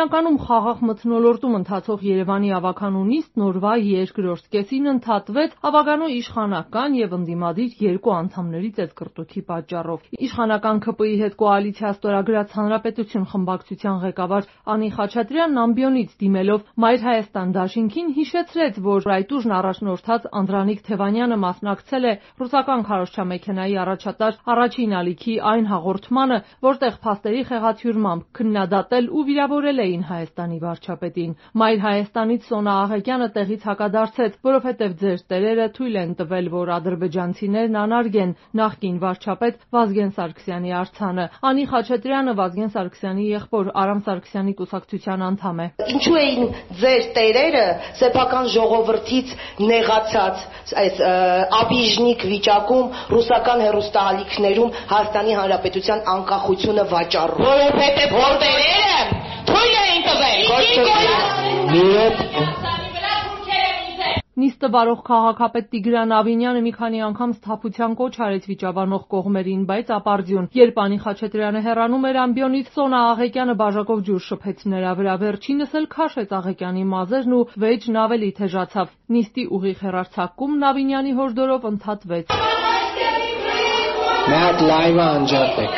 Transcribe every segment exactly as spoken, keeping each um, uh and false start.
Հիմնականում խաղաղ մթնոլորտում ընթացող Երևանի ավագանու նիստն օրվա երկրորդ կեսին ընդհատվեց ավագանու իշխանական եւ ընդդիմադիր երկու անդամների ծեծկռտուքի պատճառով։ Իշխանական ՔՊ-ի հետ կոալիցիա ստորագրած Հանրապետություն խմբակցության ղեկավար Անի Խաչատրյանն ամբիոնից դիմելով Մայր Հայաստան դաշինքին հիշեցրեց, որ այդ ուժն առաջնորդած Անդրանիկ Թևանյանը մասնակցել է ռուսական քարոզչամեքենայի առաջատար առաջին ալիքի այն հաղորդմանը, որտեղ փաստերի խեղաթյուրմամբ քննադատել ու վիրավորել էին Հայաստանի վարչապետին։ Մայր Հայաստանից Սոնա Աղեկյանը տեղից հակադարձեց, որովհետև ձեր տերերը թույլ են տվել, որ ադրբեջանցիներն անարգեն նախկին վարչապետ Վազգեն Սարգսյանի արձանը։ Անի Խաչատրյանը Վազգեն Սարգսյանի եղբոր Արամ Սարգսյանի կուսակցության անդամ է։ Ինչու էին ձեր տերերը սեփական ժողովրդից նեղացած այս աբիժնիկ վիճակում ռուսական հեռուստաալիքներում Հայաստանի Հանրապետության անկախությունը վաճառում։ Որովհետև որ տերերը թույլ էին տվել։ Նիստը վարող քաղաքապետ Տիգրան Ավինյանը մի քանի անգամ սթափության կոչ արեց վիճաբանող կողմերին, բայց ապարդյուն։ Երբ Անի Խաչատրյանը հեռանում էր ամբիոնից, Սոնա Աղեկյանը բաժակով ջուր շփեց նրա վրա, վերջինս էլ քաշեց Աղեկյանի մազերն ու վեճն ավելի թեժացավ։ Նիստի ուղիղ հեռարձակումն Ավինյանի հորդորով ընդհատվեց։ Մի հատ լայվը անջատեք։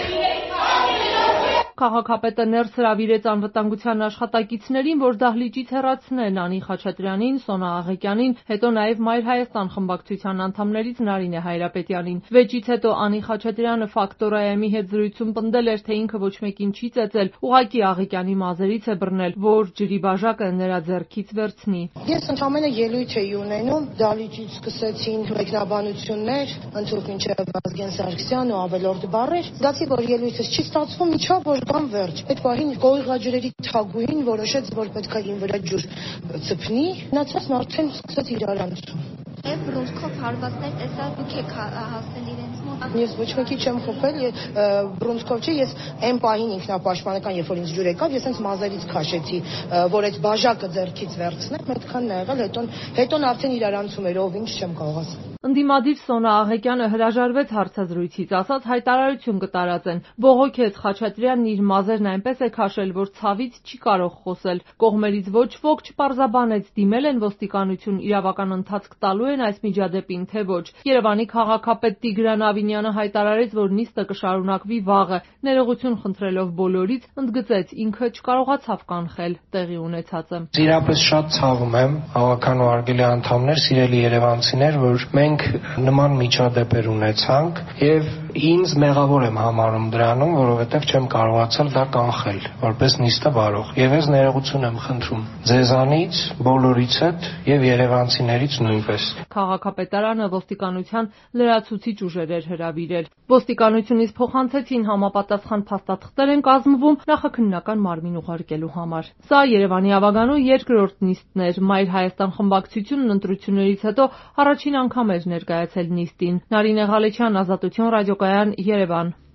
Քաղաքապետը ներս հրավիրեց անվտանգության աշխատակիցներին, որ դահլիճից հեռացնեն Անի Խաչատրյանին, Սոնա Աղեկյանին, հետո նաև Մայր Հայաստան խմբակցության անդամներից Նարինե Հայրապետյանին։ Վեճից հետո Անի Խաչատրյանը Ֆակտոր Այ Էմ-ի հետ զրույցում պնդել էր, թե ինքը ոչ մեկին չի ծեծել, ուղղակի Աղեկյանի մազերից է բռնել, որ ջրի բաժակը նրա ձեռքից վերցնի։ Ես ընդամենը ելույթ էի ունենում, դահլիճից սկսեցին մեկնաբանություններ, ընդհանուր մինչև Վազգեն Սարգսյան ու ավելորդ բառեր։ Զգացի, որ ելույթս չի ստացվում, իջավ որ կամ վերջ։ Այդ պահին կողիղաջրերի թագուհին որոշեց, որ պետք է ին վրա ջուր ցփնի, մնացածն արդեն սկսեց իրարանցում։ Եվ բրոնզկով հարվածներ տեսա, դուք եք հասել իրենց մոտ։ Ես ոչ մեկի չեմ խփել, բրոնզկով չէ, ես այն պահին ինքնապաշտպանական, երբ որ ինձ ջուր եկավ, ես հենց մազերից քաշեցի, որ այդ բաժակը ձեռքից վերցնեմ, այդքան եղել, հետո հետո արդեն իրարանցում էր, ով ինչ չեմ կարող ասել։ Ընդդիմադիր Սոնա Աղեկյանը հրաժարվեց հարցազրույցից, ասաց հայտարարություն կտարածեն։ Բողոքեց Խաչատրյանն իր մազերն այնպես է քաշել, որ ցավից չի կարող խոսել։ Կողմերից ոչ ոք չպարզաբանեց, դիմել են ոստիկանություն, իրավական ընթացք տալու են այս միջադեպին, թե ոչ։ Երևանի քաղաքապետ Տիգրան Ավինյանը հայտարարեց, որ նիստը կշարունակվի վաղը։ Ներողություն խնդրելով բոլորից, ընդգծեց, ինքը չկարողացավ կանխել տեղի ունեցածը։ Իրապես շատ ցավում եմ, հավաքանու արգելի անդամներ, սիրելի երևանցիներ, որ մենք նման միջադեպեր ունեցանք եւ ինձ մեղավոր եմ համարում դրանում, որովհետեւ չեմ կարողացել դա կանխել որպես նիստը վարող։ Եվ ես ներողություն եմ խնդրում ձեզանից, բոլորից հետ եւ երևանցիներից նույնպես։ Քաղաքապետարանը ոստիկանության լրացուցիչ ուժեր էր հրավիրել։ Ոստիկանությունից փոխանցեցին համապատասխան փաստաթղթեր են կազմվում նախաքննական մարմին ուղարկելու համար։ Սա Երևանի ավագանու երկրորդ նիստն էր։ Մայր Հայաստան խմբակցությունն ընտրություններից հետո առաջին անգամ էր ներկայացել նիստին։ Նարինե Ղալեչյան, Ազատություն ռադիոկայան, Երևան։